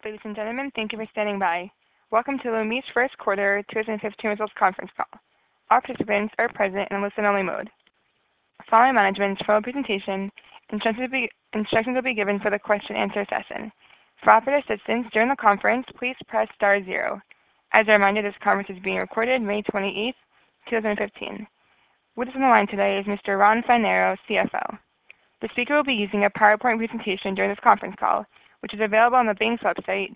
Ladies and gentlemen, thank you for standing by. Welcome to Leumi's first quarter 2015 results conference call. All participants are present in listen-only mode. Following management's formal presentation, instructions will be given for the question-and-answer session. For operator assistance during the conference, please press star 0. As a reminder, this conference is being recorded May 28, 2015. With us on the line today is Mr. Ron Fanaro, CFO. The speaker will be using a PowerPoint presentation during this conference call, which is available on the bank's website,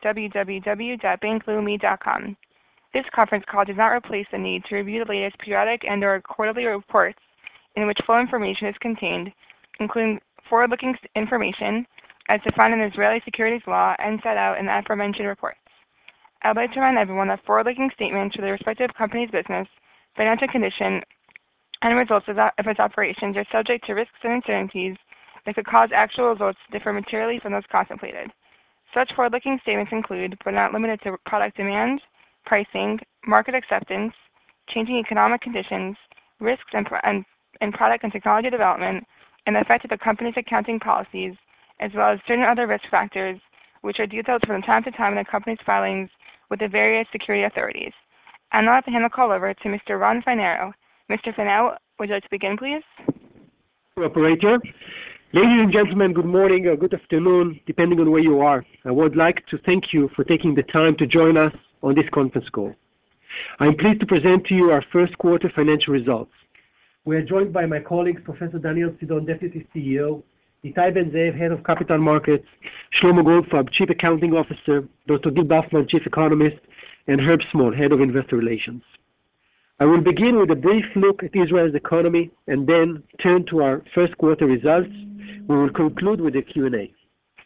www.bankleumi.com. This conference call does not replace the need to review the latest periodic and/or quarterly reports in which full information is contained, including forward-looking information as defined in Israeli securities law and set out in the aforementioned reports. I would like to remind everyone that forward-looking statements for the respective company's business, financial condition, and results of its operations are subject to risks and uncertainties that could cause actual results to differ materially from those contemplated. Such forward-looking statements include, but are not limited to, product demand, pricing, market acceptance, changing economic conditions, risks in product and technology development, and the effect of the company's accounting policies, as well as certain other risk factors, which are detailed from time to time in the company's filings with the various security authorities. I'll now have to hand the call over to Mr. Ron Fanaro. Mr. Fanaro, would you like to begin, please? Operator. Ladies and gentlemen, good morning or good afternoon, depending on where you are. I would like to thank you for taking the time to join us on this conference call. I'm pleased to present to you our first quarter financial results. We are joined by my colleagues, Professor Daniel Sidon, Deputy CEO, Itai Ben-Zeev, Head of Capital Markets, Shlomo Goldfarb, Chief Accounting Officer, Dr. Gil Bufman, Chief Economist, and Herb Small, Head of Investor Relations. I will begin with a brief look at Israel's economy and then turn to our first quarter results. We will conclude with a Q&A.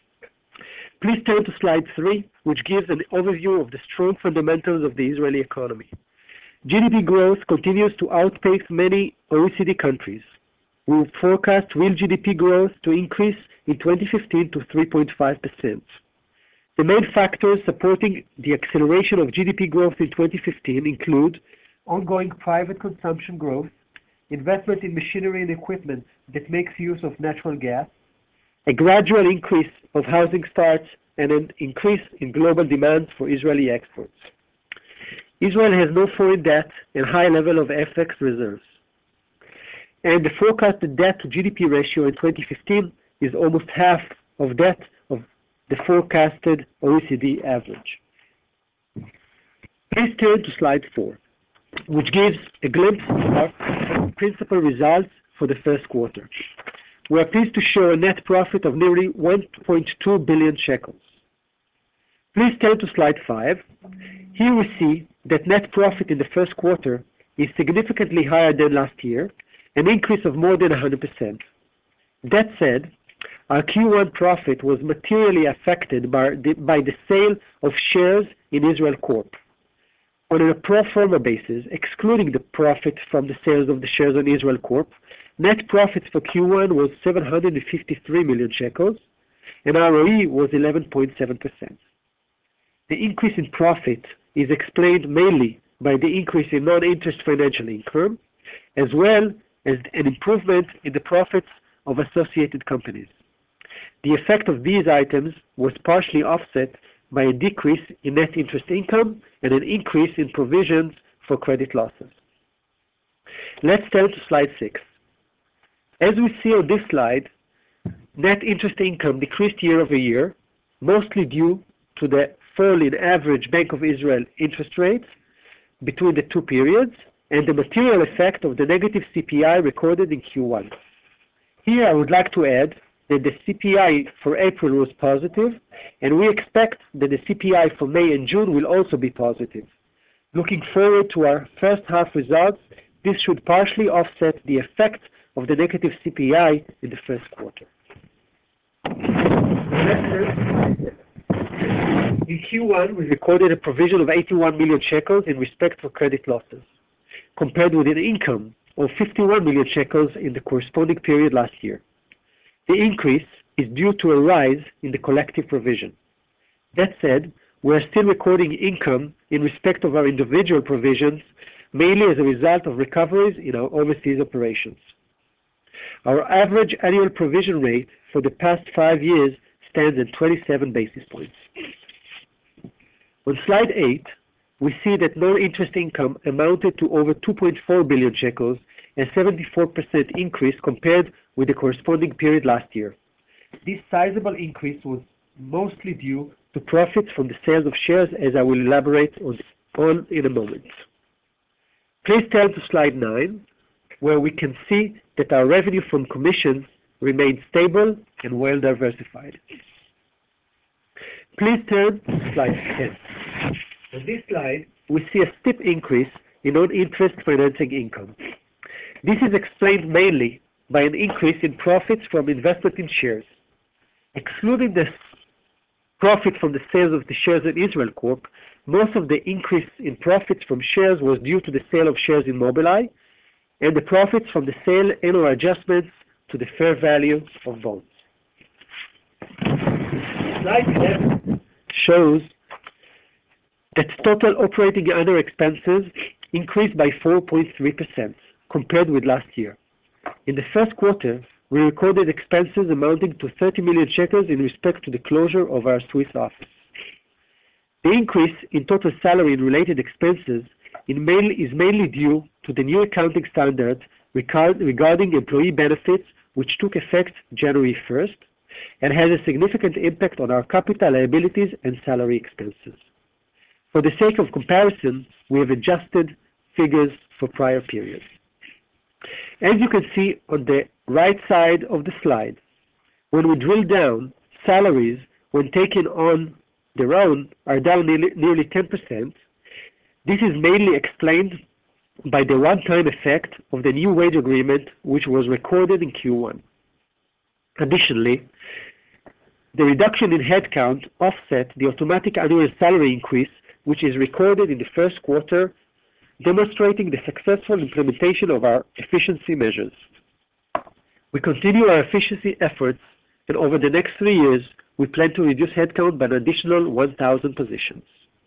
Please turn to slide 3, which gives an overview of the strong fundamentals of the Israeli economy. GDP growth continues to outpace many OECD countries. We forecast real GDP growth to increase in 2015 to 3.5%. The main factors supporting the acceleration of GDP growth in 2015 include ongoing private consumption growth, investment in machinery and equipment that makes use of natural gas, a gradual increase of housing starts, and an increase in global demand for Israeli exports. Israel has no foreign debt and high level of FX reserves. And the forecasted debt to GDP ratio in 2015 is almost half of that of the forecasted OECD average. Please turn to slide 4, which gives a glimpse of our principal results for the first quarter. We are pleased to show a net profit of nearly 1.2 billion shekels. Please turn to slide 5. Here we see that net profit in the first quarter is significantly higher than last year, an increase of more than 100%. That said, our Q1 profit was materially affected by the sale of shares in Israel Corp. On a pro forma basis, excluding the profit from the sales of the shares in Israel Corp, net profits for Q1 was 753 million shekels, and ROE was 11.7%. The increase in profit is explained mainly by the increase in non-interest financial income, as well as an improvement in the profits of associated companies. The effect of these items was partially offset by a decrease in net interest income and an increase in provisions for credit losses. Let's turn to slide 6. As we see on this slide, net interest income decreased year over year, mostly due to the fall in average Bank of Israel interest rates between the two periods and the material effect of the negative CPI recorded in Q1. Here I would like to add that the CPI for April was positive, and we expect that the CPI for May and June will also be positive. Looking forward to our first half results, this should partially offset the effect of the negative CPI in the first quarter. In Q1, we recorded a provision of 81 million shekels in respect for credit losses, compared with an income of 51 million shekels in the corresponding period last year. The increase is due to a rise in the collective provision. That said, we are still recording income in respect of our individual provisions, mainly as a result of recoveries in our overseas operations. Our average annual provision rate for the past 5 years stands at 27 basis points. On slide 8, we see that non-interest income amounted to over 2.4 billion shekels, a 74% increase compared with the corresponding period last year. This sizable increase was mostly due to profits from the sales of shares, as I will elaborate on in a moment. Please turn to slide 9, where we can see that our revenue from commissions remained stable and well diversified. Please turn to slide 10. On this slide, we see a steep increase in non-interest financing income. This is explained mainly by an increase in profits from investment in shares. Excluding the profit from the sales of the shares in Israel Corp, most of the increase in profits from shares was due to the sale of shares in Mobileye and the profits from the sale and/or adjustments to the fair value of bonds. Slide 11 shows that total operating and other expenses increased by 4.3% compared with last year. In the first quarter, we recorded expenses amounting to 30 million shekels in respect to the closure of our Swiss office. The increase in total salary and related expenses is mainly due to the new accounting standards regarding employee benefits, which took effect January 1st and has a significant impact on our capital liabilities and salary expenses. For the sake of comparison, we have adjusted figures for prior periods. As you can see on the right side of the slide, when we drill down, salaries, when taken on their own, are down nearly 10%. This is mainly explained by the one-time effect of the new wage agreement, which was recorded in Q1. Additionally, the reduction in headcount offset the automatic annual salary increase, which is recorded in the first quarter, demonstrating the successful implementation of our efficiency measures. We continue our efficiency efforts, and over the next 3 years, we plan to reduce headcount by an additional 1,000 positions.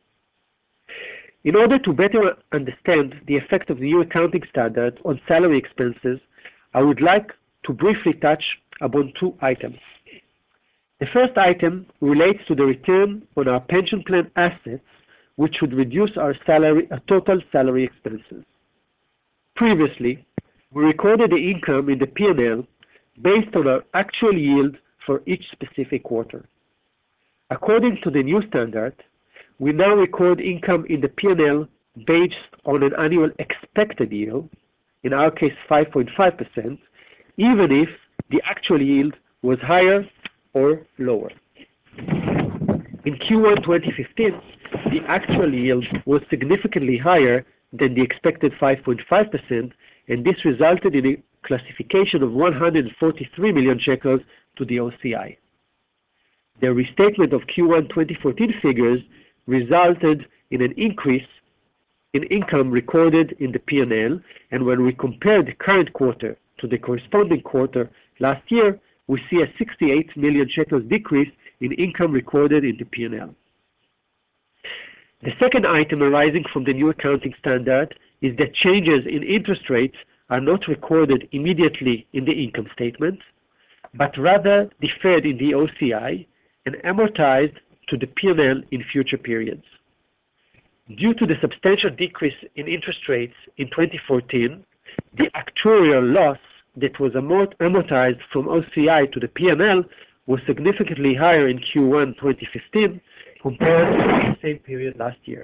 In order to better understand the effect of the new accounting standard on salary expenses, I would like to briefly touch upon 2 items. The first item relates to the return on our pension plan assets, which would reduce our total salary expenses. Previously, we recorded the income in the P&L based on our actual yield for each specific quarter. According to the new standard, we now record income in the P&L based on an annual expected yield, in our case 5.5%, even if the actual yield was higher or lower. In Q1 2015, the actual yield was significantly higher than the expected 5.5%, and this resulted in a classification of 143 million shekels to the OCI. The restatement of Q1 2014 figures resulted in an increase in income recorded in the P&L, and when we compare the current quarter to the corresponding quarter last year, we see a 68 million shekels decrease in income recorded in the P&L. The second item arising from the new accounting standard is that changes in interest rates are not recorded immediately in the income statement, but rather deferred in the OCI and amortized to the P&L in future periods. Due to the substantial decrease in interest rates in 2014, the actuarial loss that was amortized from OCI to the P&L was significantly higher in Q1 2015 compared to the same period last year.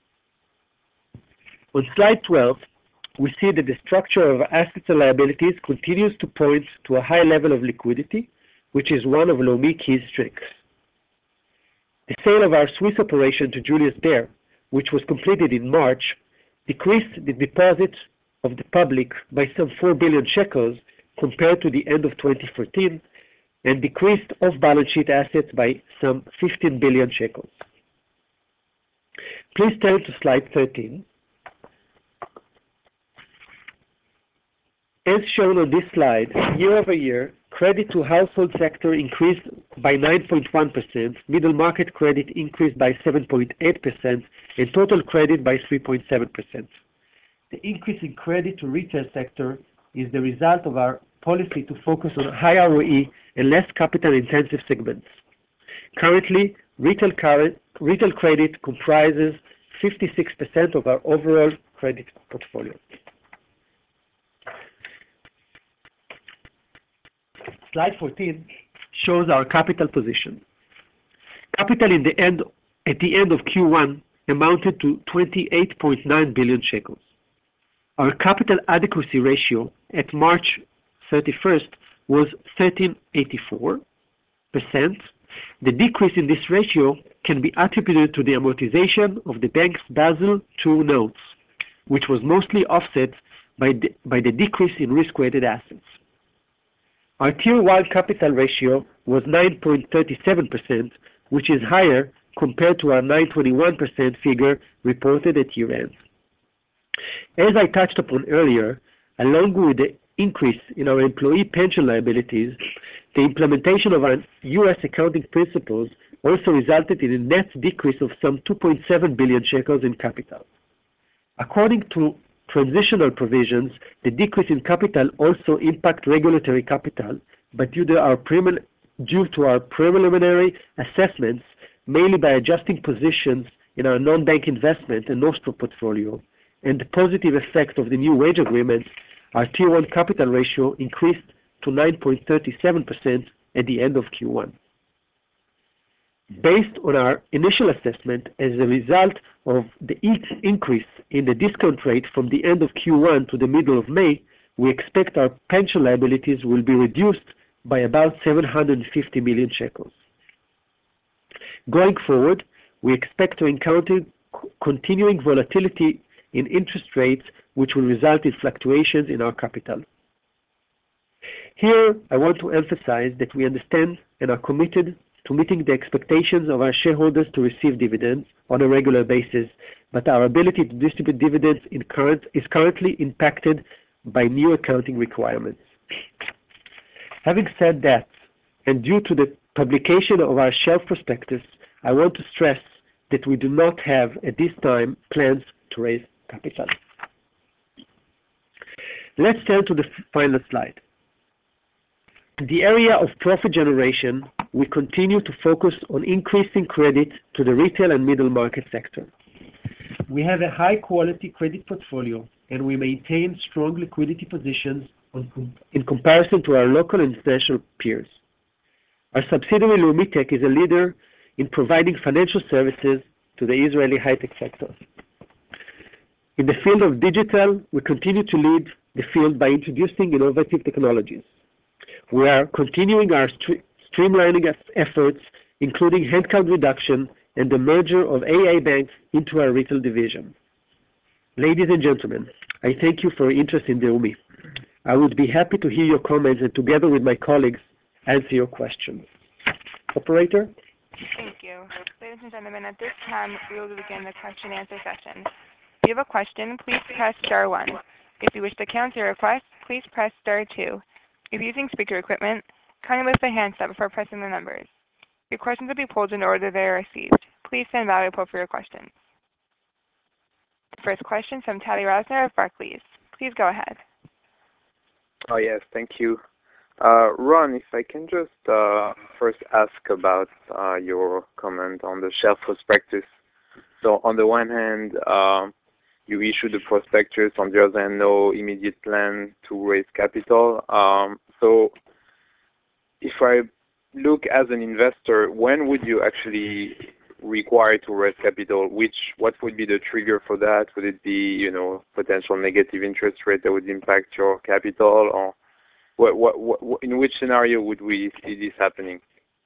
On slide 12, we see that the structure of assets and liabilities continues to point to a high level of liquidity, which is one of Leumi key strengths. The sale of our Swiss operation to Julius Baer, which was completed in March, decreased the deposits of the public by some 4 billion shekels compared to the end of 2014, and decreased off-balance sheet assets by some 15 billion shekels. Please turn to slide 13. As shown on this slide, year over year, credit to household sector increased by 9.1%, middle market credit increased by 7.8%, and total credit by 3.7%. The increase in credit to retail sector is the result of our policy to focus on high ROE and less capital-intensive segments. Currently, retail credit comprises 56% of our overall credit portfolio. Slide 14 shows our capital position. Capital at the end of Q1 amounted to 28.9 billion shekels. Our capital adequacy ratio at March 31st was 13.84%. The decrease in this ratio can be attributed to the amortization of the bank's Basel II notes, which was mostly offset by the decrease in risk-weighted assets. Our Tier 1 capital ratio was 9.37%, which is higher compared to our 9.21% figure reported at year-end. As I touched upon earlier, along with the increase in our employee pension liabilities, the implementation of our U.S. accounting principles also resulted in a net decrease of some 2.7 billion shekels in capital. According to transitional provisions, the decrease in capital also impact regulatory capital, but due to our preliminary assessments, mainly by adjusting positions in our non-bank investment and Nostro portfolio, and the positive effect of the new wage agreements, our Tier 1 capital ratio increased to 9.37% at the end of Q1. Based on our initial assessment, as a result of the increase in the discount rate from the end of Q1 to the middle of May, we expect our pension liabilities will be reduced by about 750 million shekels. Going forward, we expect to encounter continuing volatility in interest rates, which will result in fluctuations in our capital. Here, I want to emphasize that we understand and are committed to meeting the expectations of our shareholders to receive dividends on a regular basis, but our ability to distribute dividends is currently impacted by new accounting requirements. Having said that, and due to the publication of our shelf prospectus, I want to stress that we do not have, at this time, plans to raise capital. Let's turn to the final slide. In the area of profit generation, we continue to focus on increasing credit to the retail and middle market sector. We have a high-quality credit portfolio, and we maintain strong liquidity positions in comparison to our local and international peers. Our subsidiary, Leumi Tech, is a leader in providing financial services to the Israeli high-tech sector. In the field of digital, we continue to lead the field by introducing innovative technologies. We are continuing our streamlining efforts, including headcount reduction and the merger of AA Bank into our retail division. Ladies and gentlemen, I thank you for your interest in Leumi. I would be happy to hear your comments and together with my colleagues, answer your questions. Operator? Thank you. Ladies and gentlemen, at this time, we will begin the question and answer session. If you have a question, please press star 1. If you wish to cancel your request, please press star 2. If using speaker equipment, kindly lift the handset before pressing the numbers. Your questions will be pulled in the order they are received. Please stand by while we pull for your questions. The first question from Tali Rosner of Barclays. Please go ahead. Oh, yes, thank you. Ron, if I can just first ask about your comment on the shelf prospectus. So on the one hand, you issued the prospectus, on the other hand, no immediate plan to raise capital. So if I look as an investor, when would you actually require to raise capital? What would be the trigger for that? Would it be, potential negative interest rate that would impact your capital, or in which scenario would we see this happening?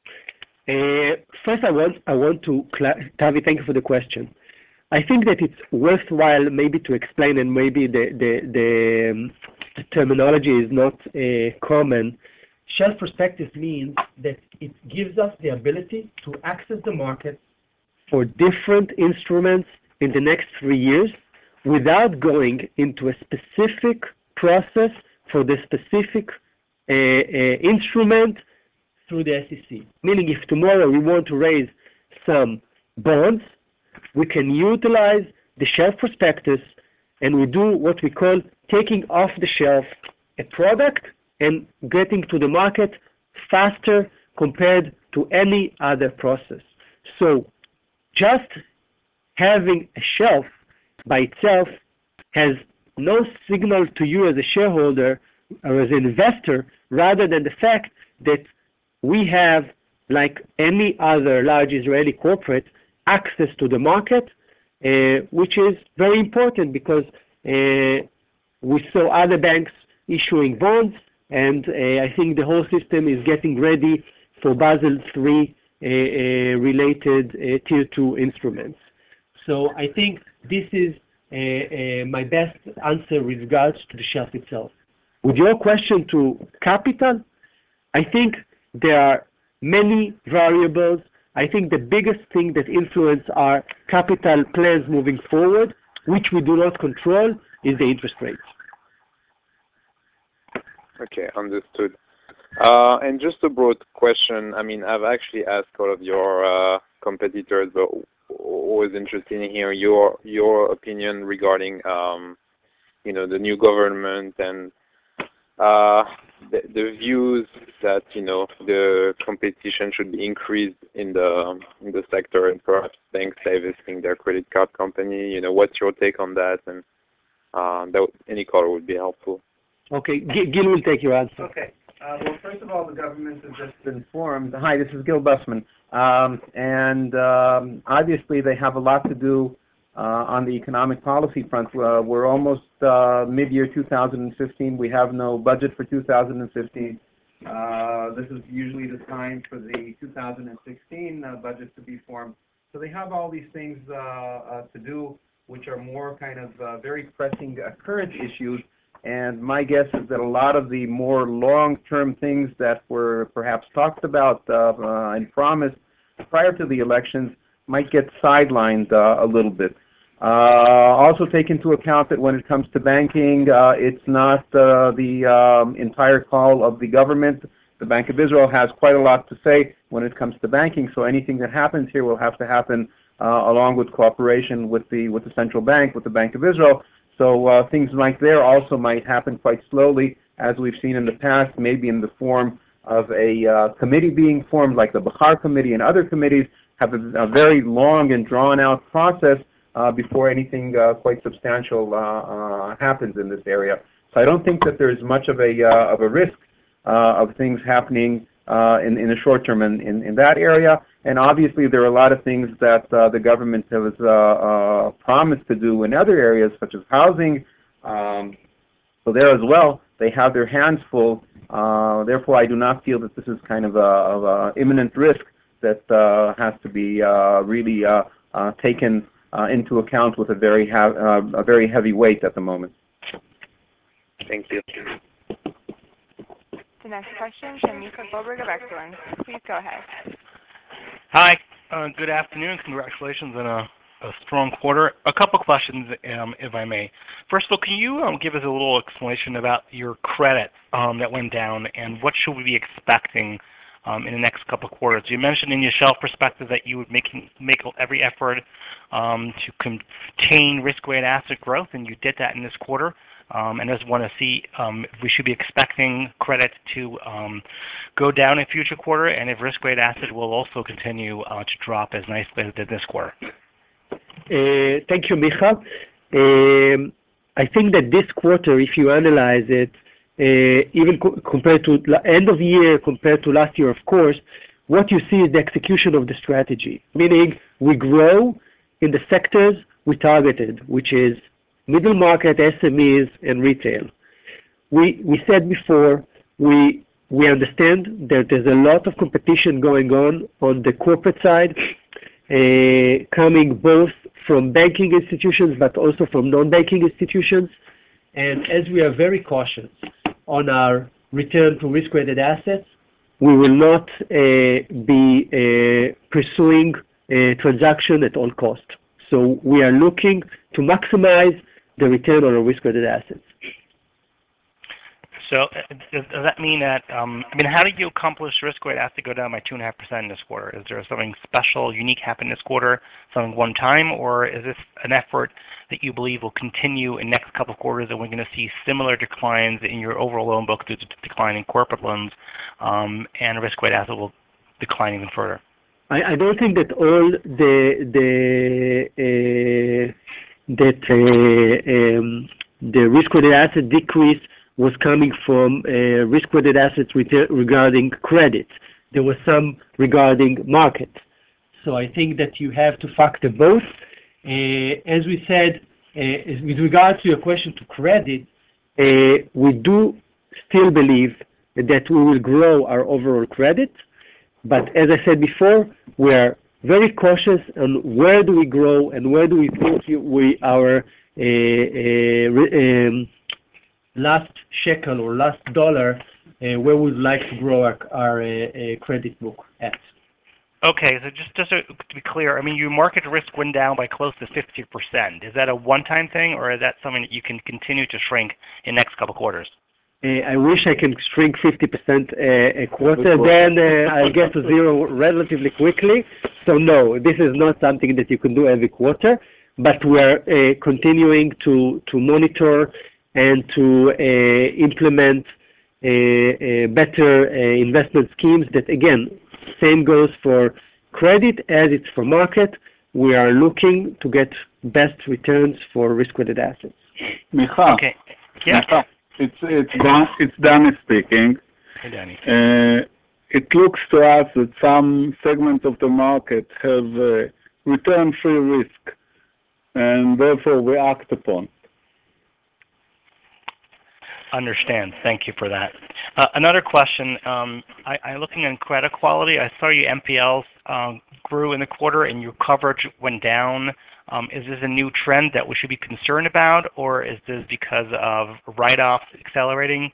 First, I want to Tavi, thank you for the question. I think that it's worthwhile maybe to explain, and maybe the terminology is not common. Shelf prospectus means that it gives us the ability to access the market for different instruments in the next 3 years without going into a specific process for the specific instrument through the SEC. Meaning, if tomorrow we want to raise some bonds, we can utilize the shelf prospectus, and we do what we call taking off the shelf a product and getting to the market faster compared to any other process. So just having a shelf by itself has no signal to you as a shareholder or as an investor, rather than the fact that we have, like any other large Israeli corporate, access to the market, which is very important because we saw other banks issuing bonds, and I think the whole system is getting ready for Basel III related Tier 2 instruments. So I think this is my best answer with regards to the shelf itself. With your question to capital, I think there are many variables. I think the biggest thing that influence our capital plans moving forward, which we do not control, is the interest rates. Okay, understood. And just a broad question. I mean, I've actually asked all of your competitors, but always interested in hearing your opinion regarding, the new government and the views that the competition should be increased in the sector, and perhaps banks divesting their credit card company. What's your take on that? And any color would be helpful. Okay, Gil will take your answer. Okay. Well, first of all, the government has just been formed. Hi, this is Gil Bussman. Obviously they have a lot to do on the economic policy front. We're almost mid-year 2015. We have no budget for 2015. This is usually the time for the 2016 budget to be formed. So they have all these things to do, which are more kind of very pressing current issues. And my guess is that a lot of the more long-term things that were perhaps talked about and promised prior to the elections might get sidelined a little bit. Also take into account that when it comes to banking, it's not the entire call of the government. The Bank of Israel has quite a lot to say when it comes to banking, so anything that happens here will have to happen along with cooperation with the central bank, with the Bank of Israel. So things like there also might happen quite slowly, as we've seen in the past, maybe in the form of a committee being formed, like the Bahar Committee and other committees have a very long and drawn-out process before anything quite substantial happens in this area. So I don't think that there's much of a risk of things happening in the short term in that area. And obviously there are a lot of things that the government has promised to do in other areas, such as housing. So there as well, they have their hands full. Therefore, I do not feel that this is kind of a imminent risk that has to be really taken into account with a very heavy weight at the moment. Thank you. The next question is from Micha Goldberg of Excellence. Please go ahead. Hi, good afternoon. Congratulations on a strong quarter. A couple questions, if I may. First of all, can you give us a little explanation about your credit that went down, and what should we be expecting in the next couple of quarters? You mentioned in your shelf perspective that you would make every effort to contain risk-weighted asset growth, and you did that in this quarter. And I just want to see if we should be expecting credit to go down in future quarter, and if risk-weighted asset will also continue to drop as nicely as it did this quarter. Thank you, Micha. I think that this quarter, if you analyze it, even compared to end of year, compared to last year, of course, what you see is the execution of the strategy, meaning we grow in the sectors we targeted, which is middle market, SMEs, and retail. We said before, we understand that there's a lot of competition going on the corporate side, coming both from banking institutions but also from non-banking institutions. And as we are very cautious on our return to risk-weighted assets, we will not be pursuing a transaction at all cost. So we are looking to maximize the return on our risk-weighted assets. So does that mean that, how did you accomplish risk-weighted asset go down by 2.5% this quarter? Is there something special, unique happened this quarter, something one time, or is this an effort that you believe will continue in next couple of quarters, and we're going to see similar declines in your overall loan book due to decline in corporate loans, and risk-weighted asset will decline even further? I don't think that all the risk-weighted asset decrease was coming from risk-weighted assets regarding credit. There was some regarding market. So I think that you have to factor both. As we said, with regard to your question to credit, we do still believe that we will grow our overall credit. But as I said before, we are very cautious on where do we grow and where do we think our last shekel or last dollar, where we'd like to grow our credit book at. Okay, so just to be clear, I mean, your market risk went down by close to 50%. Is that a one-time thing, or is that something that you can continue to shrink in the next couple quarters? I wish I can shrink 50% a quarter, then I'll get to zero relatively quickly. So no, this is not something that you can do every quarter, but we're continuing to monitor and to implement better investment schemes that, again, same goes for credit as it's for market. We are looking to get best returns for risk-weighted assets. Micha. Okay. Yeah. Micha. It's Danny speaking. Hey, Danny. It looks to us that some segments of the market have return-free risk, and therefore we act upon. Understand. Thank you for that. Another question. I looking at credit quality. I saw your NPLs grew in the quarter and your coverage went down. Is this a new trend that we should be concerned about, or is this because of write-offs accelerating?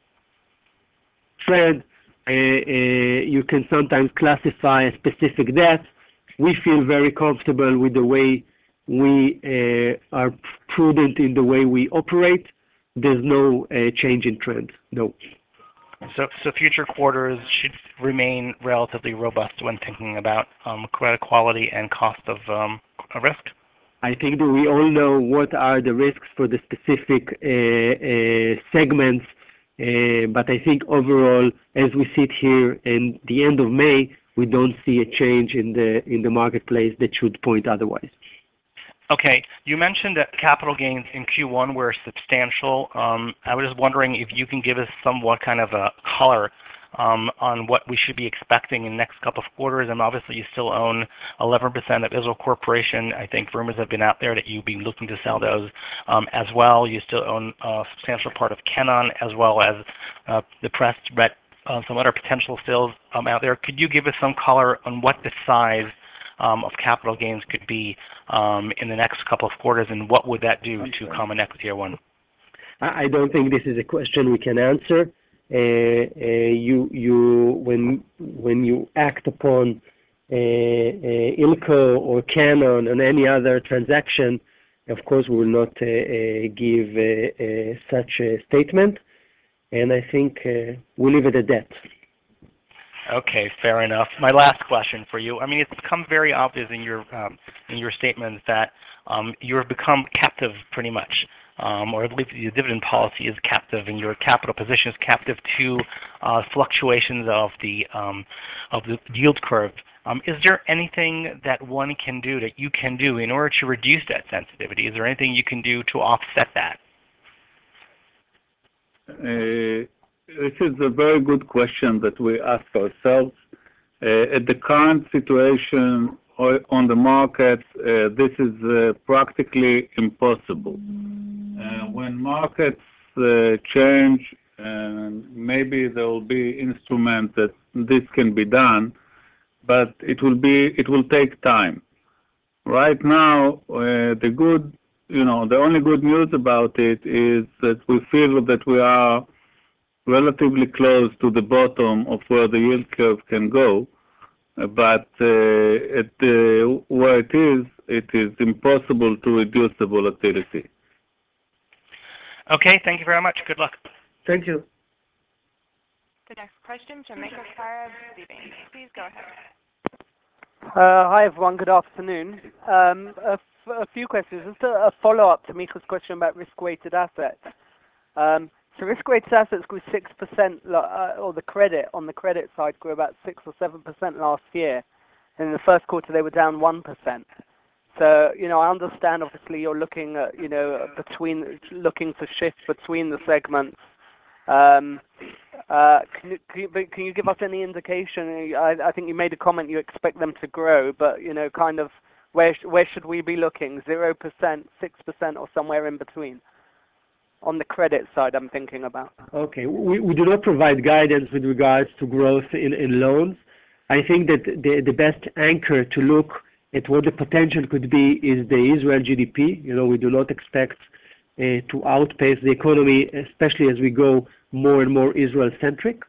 Trend. You can sometimes classify a specific debt. We feel very comfortable with the way we are prudent in the way we operate. There's no change in trend, no. So future quarters should remain relatively robust when thinking about credit quality and cost of risk? I think that we all know what are the risks for the specific segments, but I think overall, as we sit here in the end of May, we don't see a change in the marketplace that should point otherwise. Okay, you mentioned that capital gains in Q1 were substantial. I was just wondering if you can give us somewhat kind of a color on what we should be expecting in the next couple of quarters. And obviously, you still own 11% of Israel Corporation. I think rumors have been out there that you'll be looking to sell those as well. You still own a substantial part of Canaan, as well as the press read some other potential sales out there. Could you give us some color on what the size of capital gains could be in the next couple of quarters, and what would that do to Common Equity Tier 1? I don't think this is a question we can answer. When you act upon ILCO or Canaan and any other transaction, of course, we will not give such a statement, and I think we'll leave it at that. Okay, fair enough. My last question for you. I mean, it's become very obvious in your statements that you've become captive pretty much, or at least your dividend policy is captive, and your capital position is captive to fluctuations of the yield curve. Is there anything that one can do, that you can do, in order to reduce that sensitivity? Is there anything you can do to offset that? This is a very good question that we ask ourselves. At the current situation on the market, this is practically impossible. When markets change, maybe there will be instruments that this can be done, but it will take time. Right now, the only good news about it is that we feel that we are relatively close to the bottom of where the yield curve can go, but where it is impossible to reduce the volatility. Okay, thank you very much. Good luck. Thank you. The next question from Michael Sarah, Citibank. Please go ahead. Hi everyone, good afternoon. A few questions. Just a follow-up to Micha's question about risk-weighted assets. So risk-weighted assets grew 6%, or on the credit side grew about 6 or 7% last year. In the first quarter, they were down 1%. So, I understand obviously you're looking at, looking to shift between the segments. Can you give us any indication? I think you made a comment you expect them to grow, but, kind of where should we be looking? 0%, 6%, or somewhere in between? On the credit side, I'm thinking about. Okay. We do not provide guidance with regards to growth in loans. I think that the best anchor to look at what the potential could be is the Israel GDP. We do not expect to outpace the economy, especially as we go more and more Israel-centric.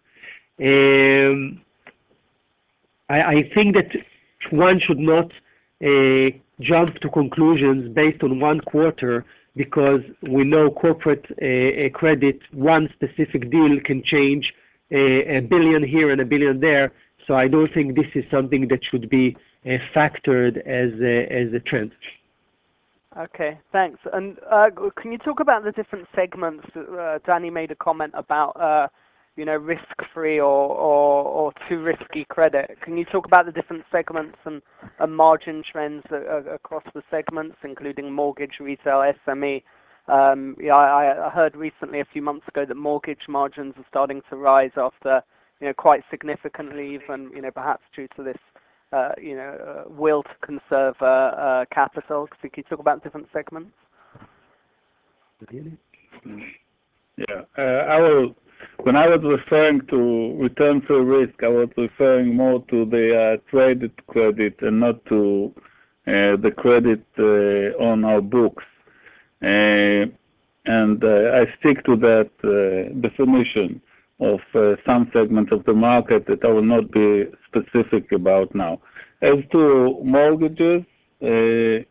I think that one should not jump to conclusions based on one quarter, because we know corporate credit, one specific deal can change $1 billion here and $1 billion there. So I don't think this is something that should be factored as a trend. Okay, thanks. And can you talk about the different segments? Danny made a comment about risk-free or too risky credit. Can you talk about the different segments and margin trends across the segments, including mortgage, retail, SME? I heard recently, a few months ago, that mortgage margins are starting to rise after quite significantly, even perhaps due to this will to conserve capital. So can you talk about different segments? Yeah, when I was referring to return to risk, I was referring more to the traded credit and not to the credit on our books. And I stick to that definition of some segments of the market that I will not be specific about now. As to mortgages, I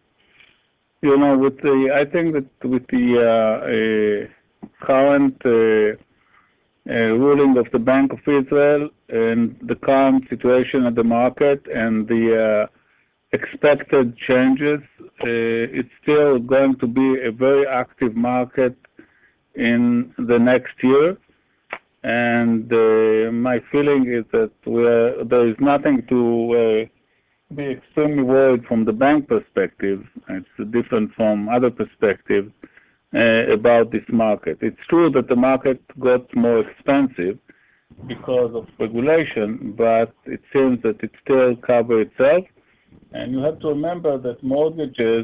think that with the current ruling of the Bank of Israel and the current situation of the market and the expected changes, it's still going to be a very active market in the next year. And my feeling is that there is nothing to be extremely worried from the bank perspective. It's different from other perspectives about this market. It's true that the market got more expensive because of regulation, but it seems that it still covers itself. And you have to remember that mortgages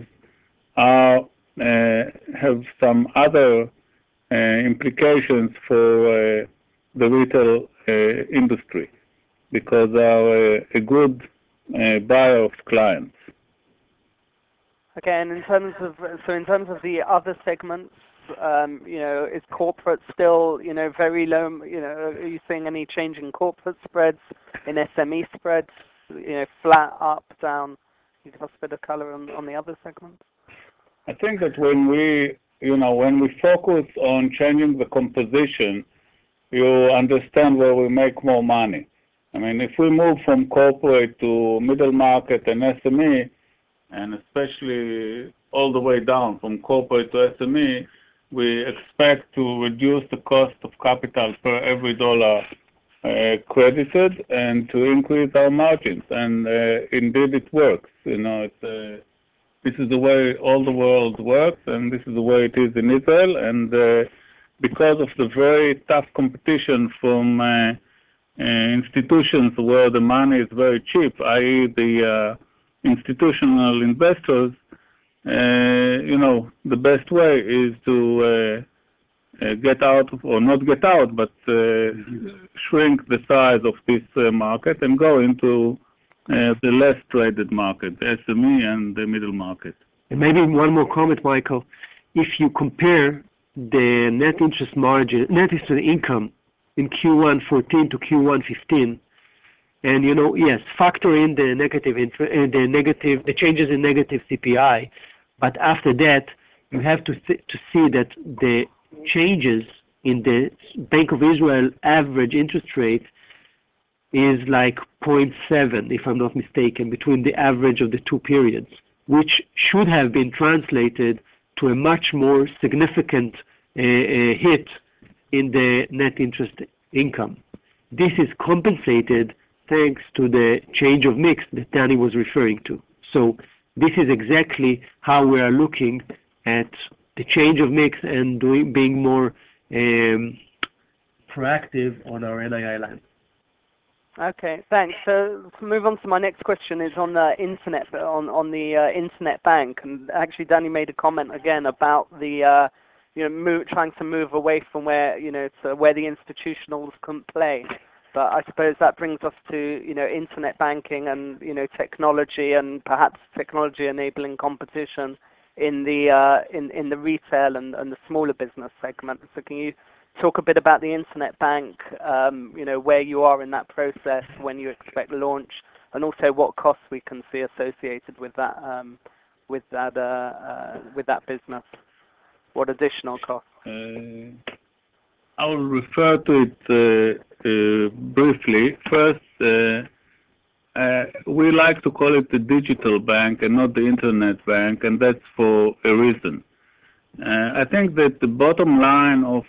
have some other implications for the retail industry, because they are a good buyer of clients. Okay, and in terms of the other segments, is corporate still very low? Are you seeing any change in corporate spreads, in SME spreads? Flat, up, down? Can you give us a bit of color on the other segments? I think that when we focus on changing the composition, you understand where we make more money. I mean, if we move from corporate to middle market and SME, and especially all the way down from corporate to SME, we expect to reduce the cost of capital per every dollar credited and to increase our margins. And indeed it works. This is the way all the world works, and this is the way it is in Israel. And because of the very tough competition from institutions where the money is very cheap, i.e. the institutional investors, the best way is to get out, or not get out, but shrink the size of this market and go into the less traded market, the SME and the middle market. And maybe one more comment, Michael. If you compare the net interest income in Q1 14 to Q1 15, and yes, factor in the the changes in negative CPI, but after that, you have to see that the changes in the Bank of Israel average interest rate is like 0.7, if I'm not mistaken, between the average of the two periods, which should have been translated to a much more significant hit in the net interest income. This is compensated thanks to the change of mix that Danny was referring to. So this is exactly how we are looking at the change of mix and being more proactive on our NII line. Okay, thanks. So to move on to my next question is on the internet, on the internet bank, and actually Danny made a comment again about the trying to move away from where to where the institutionals couldn't play. But I suppose that brings us to internet banking and technology and perhaps technology enabling competition in the retail and the smaller business segment. So can you talk a bit about the internet bank, where you are in that process, when you expect launch, and also what costs we can see associated with that business? What additional costs? I will refer to it briefly. First, we like to call it the digital bank and not the internet bank, and that's for a reason. I think that the bottom line of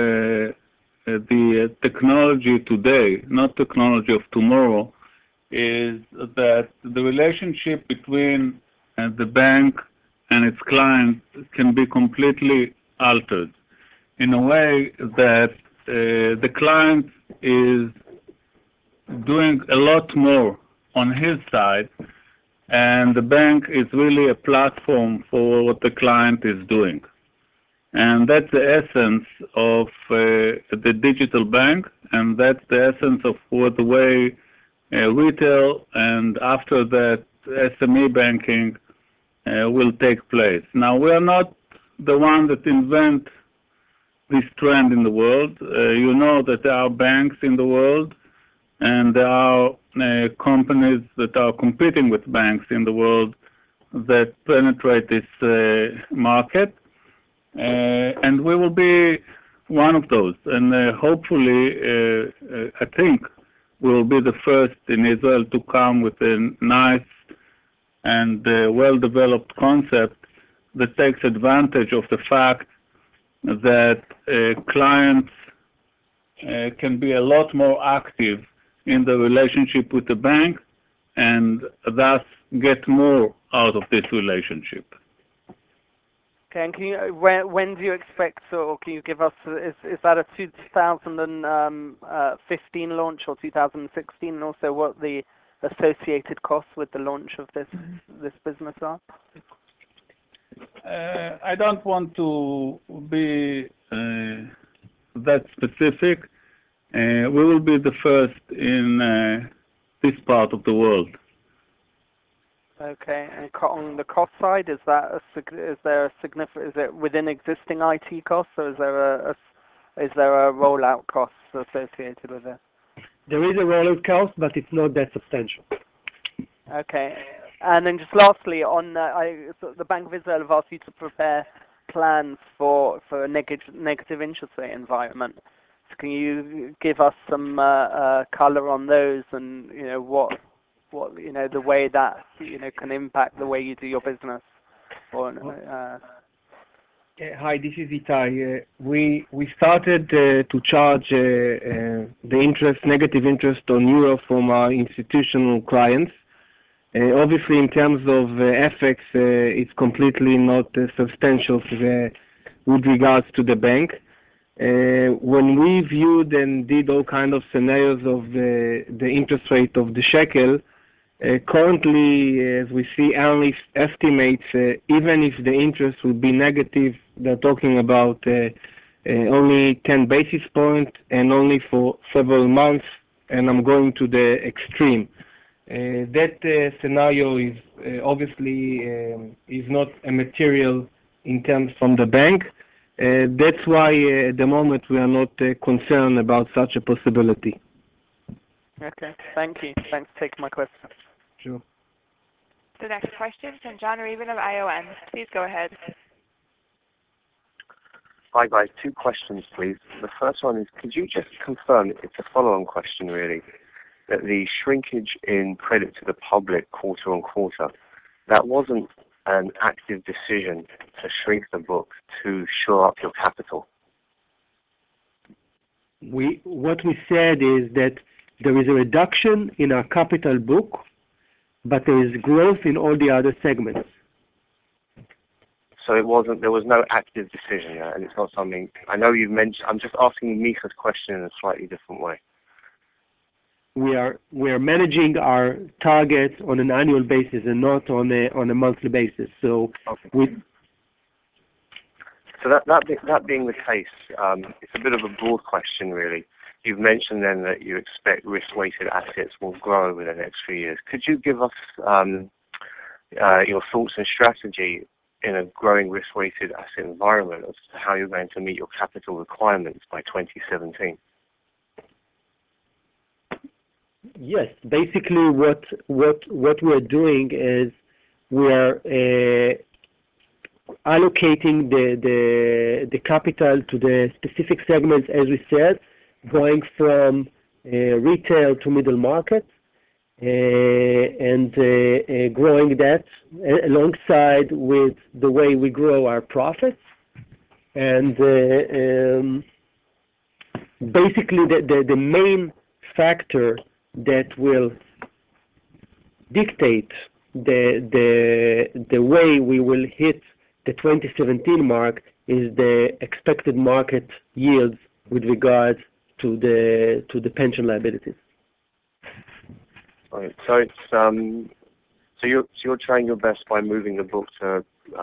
the technology today, not technology of tomorrow, is that the relationship between the bank and its client can be completely altered in a way that the client is doing a lot more on his side, and the bank is really a platform for what the client is doing. And that's the essence of the digital bank, and that's the essence of the way retail and after that SME banking will take place. Now, we are not the one that invent this trend in the world. You know that there are banks in the world, and there are companies that are competing with banks in the world that penetrate this market. And we will be one of those. And hopefully, I think we will be the first in Israel to come with a nice and well-developed concept that takes advantage of the fact that clients can be a lot more active in the relationship with the bank and thus get more out of this relationship. Okay, and can you, when do you expect, or can you give us, is that a 2015 launch or 2016, and also what the associated costs with the launch of this business are? I don't want to be that specific. We will be the first in this part of the world. Okay, and on the cost side, is there a significant? Is it within existing IT costs, or is there a rollout cost associated with it? There is a rollout cost, but it's not that substantial. Okay, and then just lastly, on the Bank of Israel have asked you to prepare plans for a negative interest rate environment. So can you give us some color on those, and what the way that can impact the way you do your business? Or Hi, this is Itai. We started to charge the negative interest on euro from our institutional clients. Obviously, in terms of FX, it's completely not substantial with regards to the bank. When we viewed and did all kind of scenarios of the interest rate of the shekel, currently, as we see analyst estimates, even if the interest would be negative, they're talking about only 10 basis points and only for several months, and I'm going to the extreme. That scenario is obviously is not a material in terms from the bank. That's why at the moment we are not concerned about such a possibility. Okay, thank you. Thanks for taking my question. Sure. The next question from John Reaven of ION. Please go ahead. Hi guys, 2 questions please. The first one is, could you just confirm, it's a follow-on question really, that the shrinkage in credit to the public quarter on quarter, that wasn't an active decision to shrink the book to shore up your capital? What we said is that There is a reduction in our capital book, but there is growth in all the other segments. So there was no active decision there, and it's not something, I know you've mentioned, I'm just asking Micha's question in a slightly different way. We are managing our targets on an annual basis and not on a monthly basis. So okay. So that being the case, it's a bit of a broad question, really. You've mentioned then that you expect risk-weighted assets will grow over the next few years. Could you give us your thoughts and strategy in a growing risk-weighted asset environment as to how you're going to meet your capital requirements by 2017? Yes, basically what we're doing is we are allocating the capital to the specific segments, as we said, going from retail to middle market, and growing that alongside with the way we grow our profits. And basically the main factor that will dictate the way we will hit the 2017 mark is the expected market yields with regard to the pension liabilities. Right. So it's so you're trying your best by moving the book to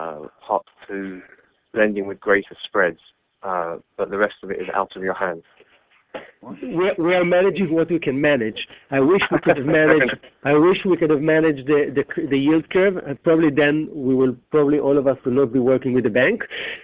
lending with greater spreads, but the rest of it is out of your hands. We are managing what we can manage. I wish we could have managed. I wish we could have managed the yield curve. And probably then all of us will not be working with the bank.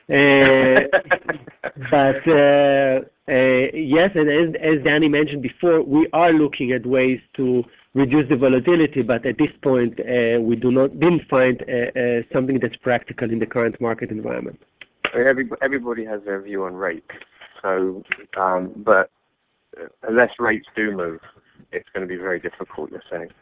But yes, and as Danny mentioned before, we are looking at ways to reduce the volatility. But at this point, we didn't find something that's practical in the current market environment. Everybody has their view on rates. So, but unless rates do move, it's going to be very difficult, you're saying.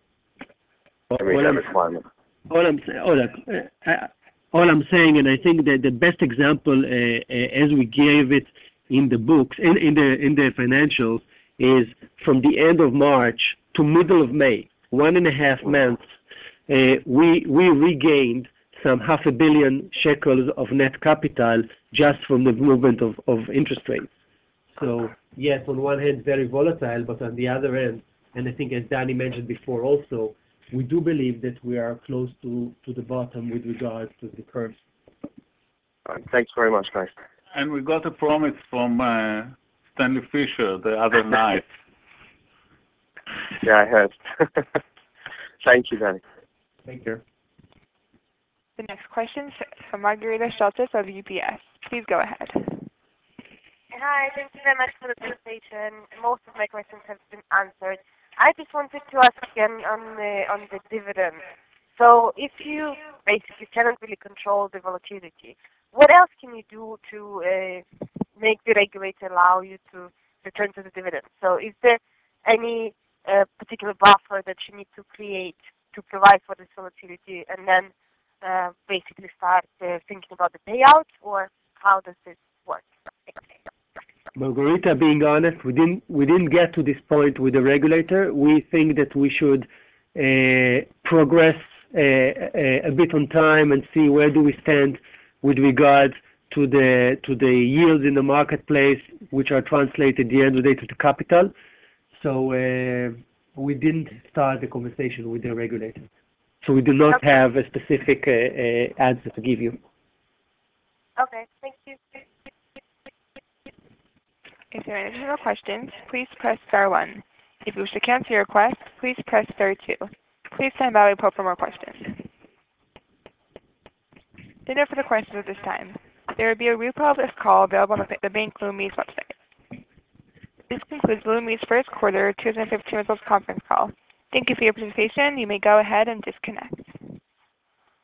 All I'm saying, and I think that the best example, as we gave it in the books, in the financials, is from the end of March to middle of May, 1.5 months, we regained some 500 million shekels of net capital just from the movement of interest rates. So yes, on one hand, very volatile, but on the other end, and I think as Danny mentioned before also, we do believe that we are close to the bottom with regards to the curves. Thanks very much, guys. And we got a promise from Stanley Fischer the other night. Yeah, I heard. Thank you, Danny. Thank you. The next question is from Margarita Schultes of UBS. Please go ahead. Hi, thank you very much for the presentation. Most of my questions have been answered. I just wanted to ask again on the dividend. So if you basically cannot really control the volatility, what else can you do to make the regulator allow you to return to the dividend? So is there any particular buffer that you need to create to provide for this volatility and then basically start thinking about the payout, or how does this work? Margarita, being honest, we didn't get to this point with the regulator. We think that we should progress a bit on time and see where do we stand with regard to the yields in the marketplace, which are translated at the end of the day to the capital. So we didn't start the conversation with the regulator. So we do not have a specific answer to give you. Okay, thank you. If there are any additional questions, please press star 1. If you wish to cancel your request, please press star 2. Please stand by while we poll for more questions. There are no further questions at this time. There will be a replay of this call available on the Bank Leumi's website. This concludes Leumi's first quarter 2015 results conference call. Thank you for your participation. You may go ahead and disconnect.